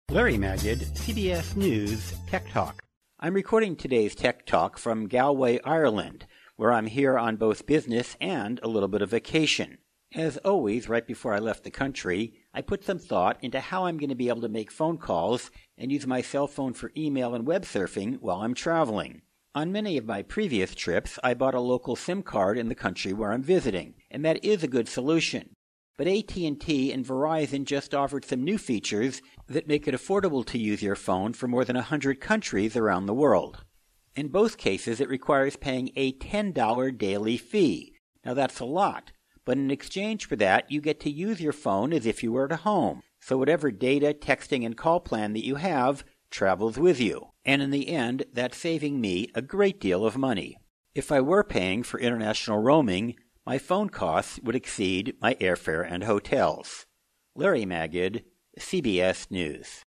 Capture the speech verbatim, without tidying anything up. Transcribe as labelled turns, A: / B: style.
A: Larry Magid, C B S News Tech Talk. I'm recording today's Tech Talk from Galway, Ireland, where I'm here on both business and a little bit of vacation. As always, right before I left the country, I put some thought into how I'm going to be able to make phone calls and use my cell phone for email and web surfing while I'm traveling. On many of my previous trips, I bought a local SIM card in the country where I'm visiting, and that is a good solution. But A T and T and Verizon just offered some new features that make it affordable to use your phone for more than one hundred countries around the world. In both cases, it requires paying a ten dollars daily fee. Now that's a lot, but in exchange for that, you get to use your phone as if you were at home. So whatever data, texting, and call plan that you have travels with you. And in the end, that's saving me a great deal of money. If I were paying for international roaming, my phone costs would exceed my airfare and hotels. Larry Magid, C B S News.